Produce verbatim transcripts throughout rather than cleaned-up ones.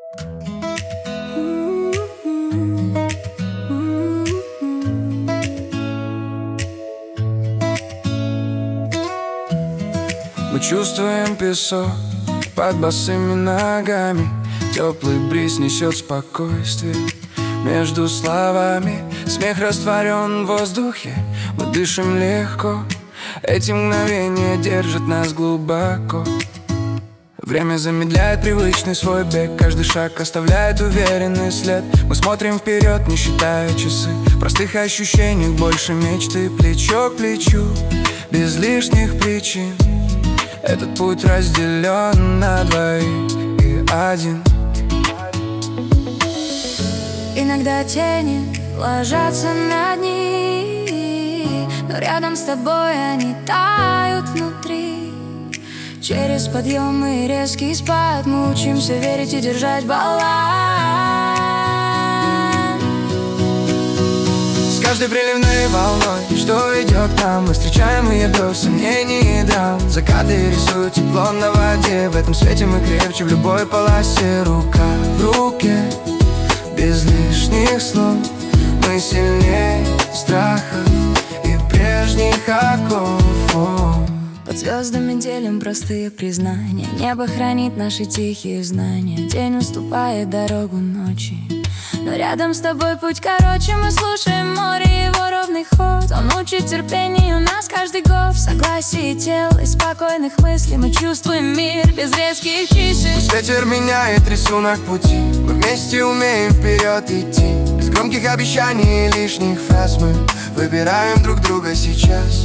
Мы чувствуем песок под босыми ногами. Теплый бриз несет спокойствие между словами. Смех растворен в воздухе, мы дышим легко. Эти мгновения держат нас глубоко. Время замедляет привычный свой бег. Каждый шаг оставляет уверенный след. Мы смотрим вперед, не считая часы. В простых ощущениях больше мечты. Плечо к плечу, без лишних причин. Этот путь разделен на двоих и один. Иногда тени ложатся на дни, но рядом с тобой они тают внутри. Через подъемы и резкий спад мы учимся верить и держать баланс. С каждой приливной волной, что идет к нам, мы встречаем ее без сомнений и драм. Закаты рисуют тепло на воде. В этом свете мы крепче в любой полосе. Рука в руке, без лишних слов. Мы сильнее страхов и прежних оков. Под звездами делим простые признания. Небо хранит наши тихие знания. День уступает дорогу ночи, но рядом с тобой путь короче. Мы слушаем море и его ровный ход. Он учит терпению нас каждый год. В согласии тел и спокойных мыслей мы чувствуем мир без резких чисел. Пусть ветер меняет рисунок пути, мы вместе умеем вперед идти. Без громких обещаний и лишних фраз мы выбираем друг друга сейчас.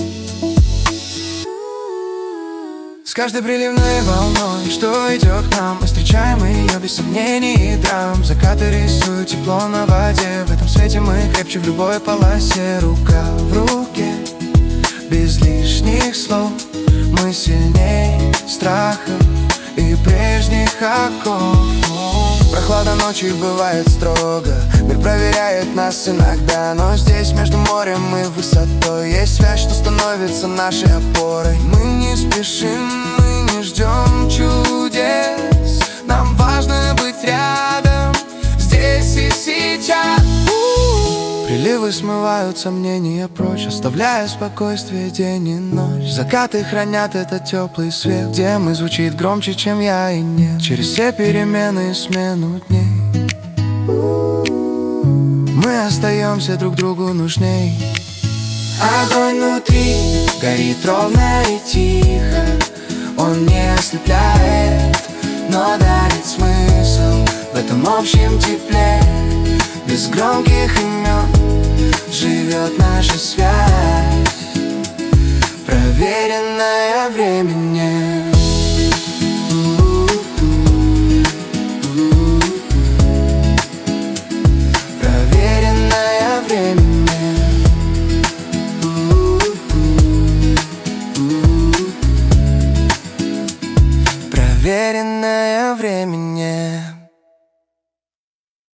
С каждой приливной волной, что идет к нам, мы встречаем ее без сомнений и драм. Закаты рисуют тепло на воде. В этом свете мы крепче в любой полосе. Рука в руке, без лишних слов. Мы сильнее страхов и прежних оков. Прохлада ночи бывает строго, мир проверяет нас иногда. Но здесь между морем и высотой есть связь, что становится нашей опорой. Мы не спешим, мы не ждем чудес. Нам важно быть рядом, здесь и сейчас. Приливы смывают сомнения прочь, оставляя спокойствие день и ночь. Закаты хранят этот теплый свет, где мы звучит громче, чем я и нет. Через все перемены и смену дней мы остаемся друг другу нужней. Огонь внутри горит ровно и тихо. Он не ослепляет, но дарит смысл в этом общем тепле. Без громких имен живет наша связь, проверенная временем. Проверенная временем. Проверенная временем.